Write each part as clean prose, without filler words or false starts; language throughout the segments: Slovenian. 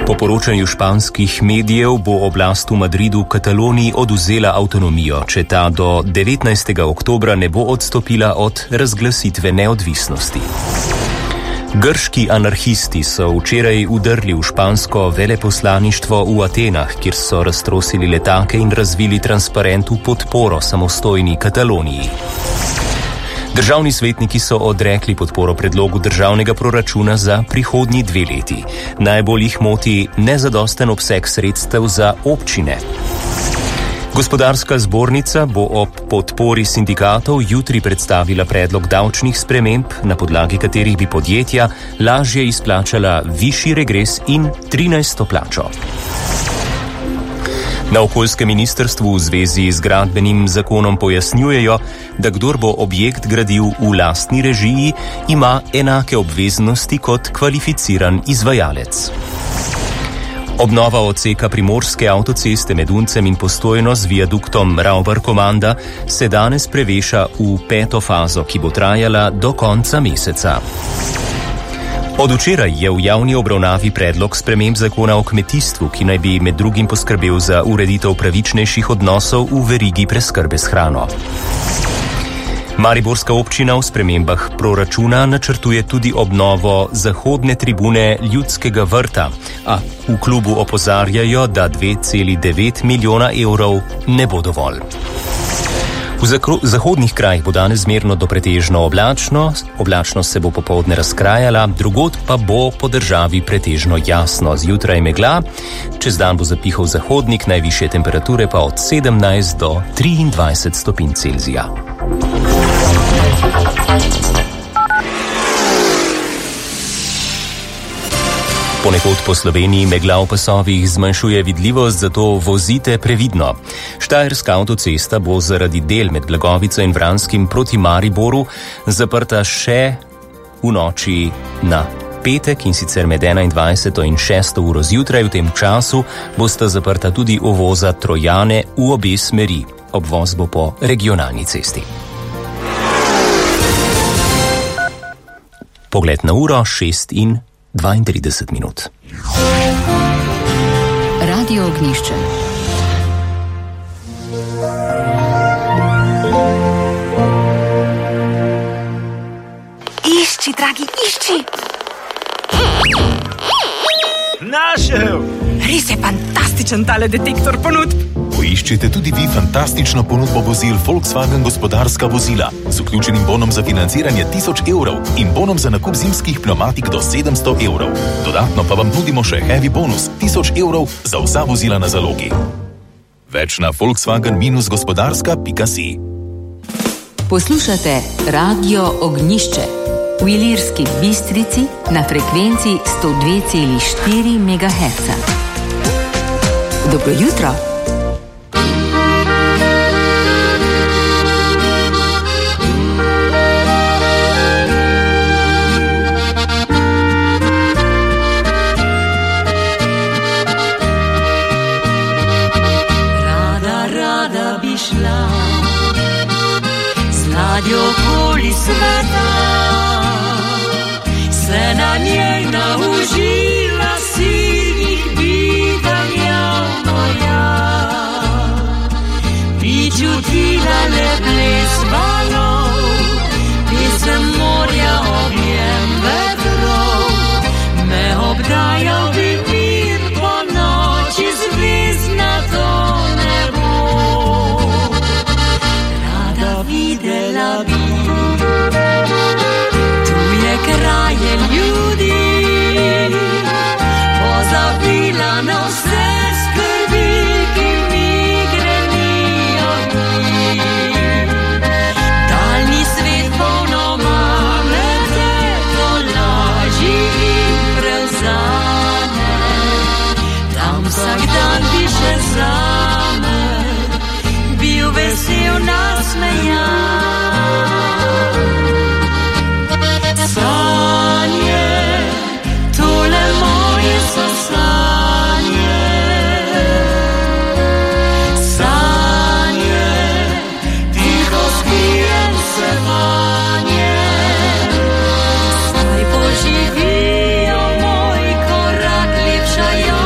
Po poročanju španskih medijev bo oblast v Madridu Kataloniji odvzela avtonomijo, če ta do 19. oktobra ne bo odstopila od razglasitve neodvisnosti. Grški anarhisti so včeraj vdrli v špansko veleposlaništvo v Atenah, kjer so raztrosili letake in razvili transparent v podporo samostojni Kataloniji. Državni svetniki so odrekli podporo predlogu državnega proračuna za prihodnji 2 leti. Najbolj jih moti nezadosten obseg sredstev za občine. Gospodarska zbornica bo ob podpori sindikatov jutri predstavila predlog davčnih sprememb, na podlagi katerih bi podjetja lažje izplačala višji regres in 13. plačo. Na okoljskem ministrstvu v zvezi z gradbenim zakonom pojasnjujejo, da kdor bo objekt gradil v lastni režiji, ima enake obveznosti kot kvalificiran izvajalec. Obnova odseka primorske avtoceste med Uncem in Postojno z viaduktom Ravbar-Komanda se danes preveša v 5. fazo, ki bo trajala do konca meseca. Od včeraj je v javni obravnavi predlog sprememb zakona o kmetijstvu, ki naj bi med drugim poskrbel za ureditev pravičnejših odnosov v verigi preskrbe s hrano. Mariborska občina v spremembah proračuna načrtuje tudi obnovo zahodne tribune Ljudskega vrta, a v klubu opozarjajo, da 2,9 milijona evrov ne bo dovolj. V zahodnih krajih bo danes zmerno do pretežno oblačno, oblačnost se bo popoldne razkrajala, drugod pa bo po državi pretežno jasno, zjutraj megla, čez dan bo zapihal zahodnik, najvišje temperature pa od 17 do 23 stopinj Celzija. Ponekod po Sloveniji megla v pasovih zmanjšuje vidljivost, zato vozite previdno. Štajerska avtocesta bo zaradi del med Blagovico in Vranskim proti Mariboru zaprta še v noči na petek, in sicer med 21. in 6. uro zjutraj. V tem času bosta zaprta tudi uvoza Trojane v obe smeri. Obvoz bo po regionalni cesti. Pogled na uro 6:32. Radio Ognjišče. Išči, dragi, išči! Našel! Res je fantastičen tale detektor ponudb. Poiščite tudi vi fantastično ponudbo vozil Volkswagen gospodarska vozila z vključenim bonom za financiranje 1000 evrov in bonom za nakup zimskih pneumatik do 700 evrov. Dodatno pa vam nudimo še heavy bonus 1000 evrov za vsa vozila na zalogi. Več na volkswagen-gospodarska.si. Poslušate Radio Ognjišče v Ilirski Bistrici na frekvenci 102,4 MHz. Dobro jutro. Okoli sveta se na njej naužila silnih bivanja moja, bi čutila le ples valov, pesem morja, objem vetrov, me obdajal bi mir po noči zvezdnato nebo. Rada videla bi tuje kraje ljudi, pozabila na vse skrbi, ki mi grenijo dni. Daljni svet polnoma mete, to laži in prevzame. Tam vsak dan bi še zame bil vesel nasmejan. Sanje, tole moje so sanje. Sanje, tiho spijem se vanje. Saj poživijo moj korak, lepša jo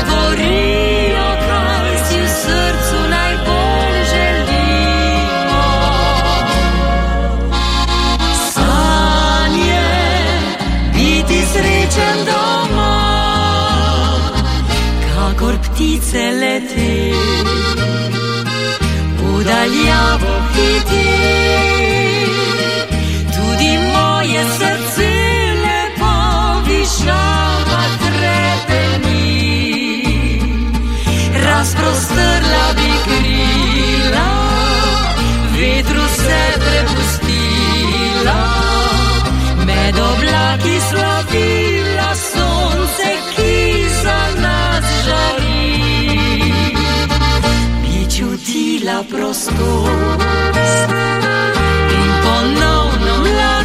govorijo, kaj si v srcu najbolj želimo. Sanje, biti srečen doma, kakor ptice leti, udaljavo hiti. Tudi moje srce lepo višava trepeni, razprostrla bi krila, vetru se prepustila, med oblaki slavila sonce, ki za nas žari. Bi čutila prostost in ponovno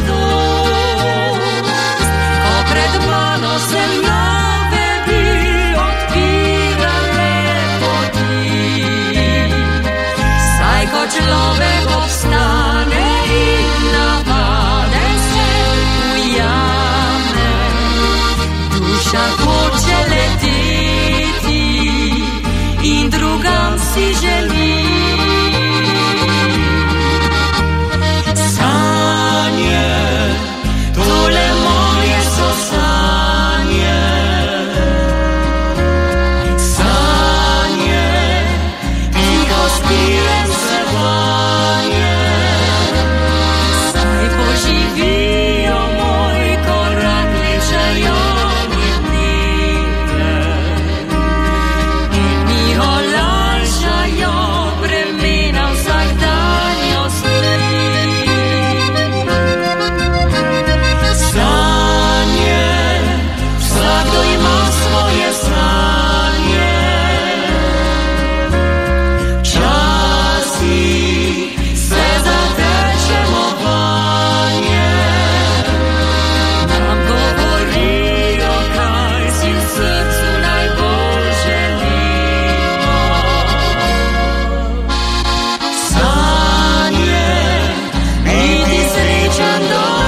mladost, ko pred mano se nove bi odpirale poti. Saj ko človek obstane in navade se ujame, duša hoče leteti in drugam si želi. Sanje, tole moje so sanje. Sanje, tiho spijem se vanje. Saj poživijo moj korak, lečajo mi dneve in mi olajšajo bremena vsakdanjosti. Sanje, vsakdo ima svoje sanje. Včasih se zatečemo vanje, nam govorijo, kaj si v srcu najbolj želimo. Sanje, biti srečen doma.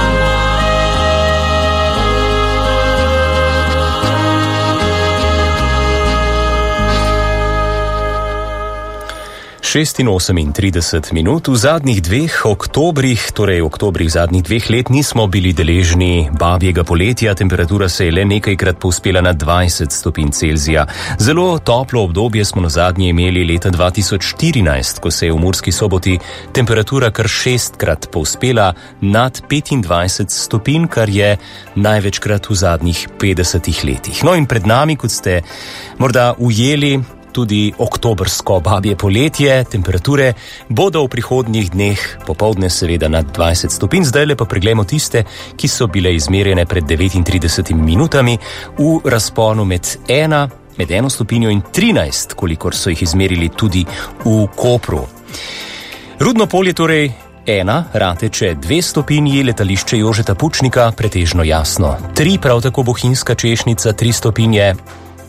36 minut. V zadnjih dveh oktobrih, torej oktobrih zadnjih 2 let, nismo bili deležni babjega poletja. Temperatura se je le nekajkrat povzpela na 20 stopinj Celzija. Zelo toplo obdobje smo nazadnje imeli leta 2014, ko se je v Murski Soboti temperatura kar 6-krat povzpela nad 25 stopinj, kar je največkrat v zadnjih 50 letih. No in pred nami, kot ste morda ujeli, tudi oktobrsko babje poletje. Temperature bodo v prihodnjih dneh popoldne seveda nad 20 stopinj. Zdajle pa preglejmo tiste, ki so bile izmerjene pred 39 minutami v razponu med 1 stopinjo in 13, kolikor so jih izmerili tudi v Kopru. Rudno polje torej 1, Rateče 2 stopinji, letališče Jožeta Pučnika pretežno jasno 3, prav tako Bohinjska Češnica 3 stopinje,